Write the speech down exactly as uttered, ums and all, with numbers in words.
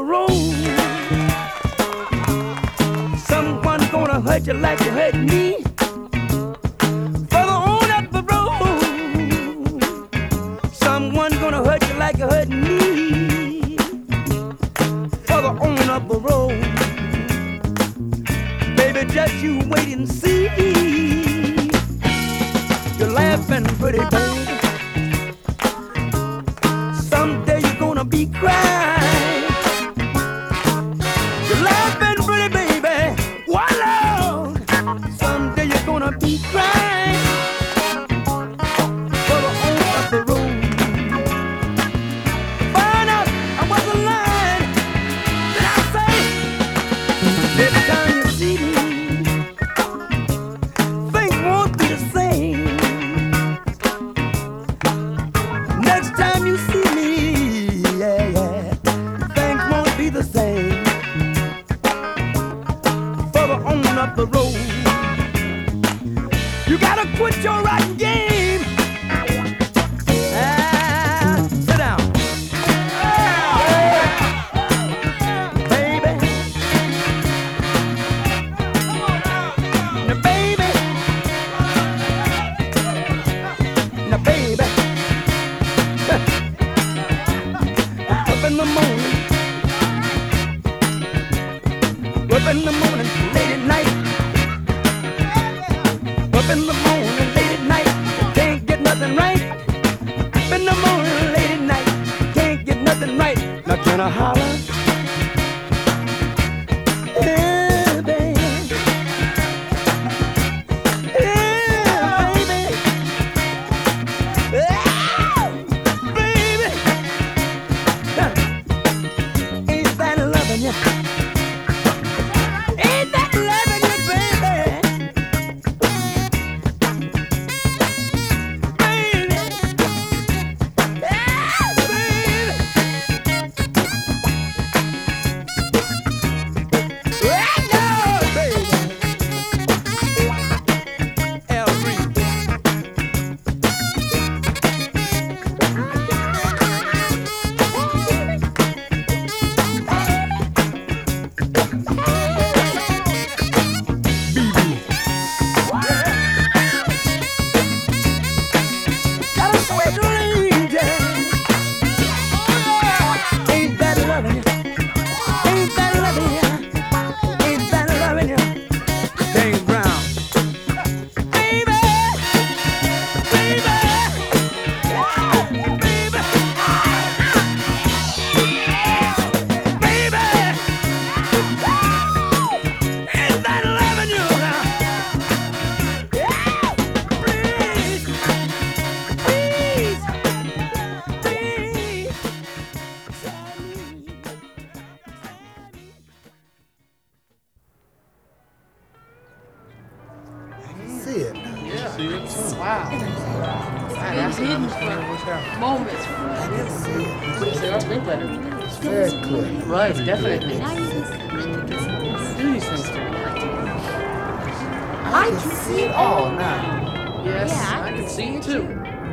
road. Someone's gonna hurt you like you hurt me. Further on up the road, someone's gonna hurt you like you hurt me. Further on up the road, baby, just you wait and see. You're laughing pretty, baby. Someday you're gonna be crying. You're laughing pretty, baby. Why, Lord? Someday you're gonna be crying. Further on up the road, find out I wasn't lying. Did I say every time you see me, things won't be the same. Next time you see me, yeah, yeah, things won't be the same. Further on up the road, you gotta quit your rotten game. Ah, sit down. Baby. Now, baby. Now, baby. Up in the morning, up in the morning, late at night. Up in the morning, late at night, can't get nothing right. Up in the morning, late at night, can't get nothing right. Now can I holler? Yeah, baby. Yeah, baby. Yeah, baby. Ain't that loving you? Ain't that loving you, baby? Baby. Yeah, baby. Right now, baby. L three. Got a sweet lady. Ain't that loving you? Ain't that loving you? Ain't that loving you? James Brown. Baby, baby, baby, baby. Ain't that loving you now? Please, please, please, tell me, tell me. See it. See it? Wow. That's hidden moments. I can see it. It's way better. It's very clear. Right, definitely. Now you can Do these things. I can see it all now. Yes, Yeah, I I can see it too.